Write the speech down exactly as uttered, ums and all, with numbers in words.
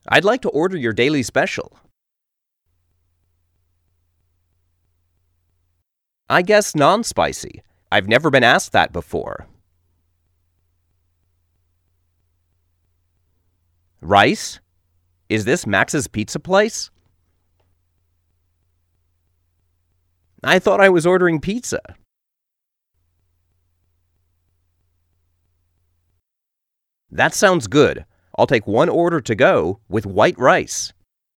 I'd like to order your daily special. I guess non-spicy. I've never been asked that before. Rice? Is this Max's Pizza Place? I thought I was ordering pizza. That sounds good. I'll take one order to go with white rice.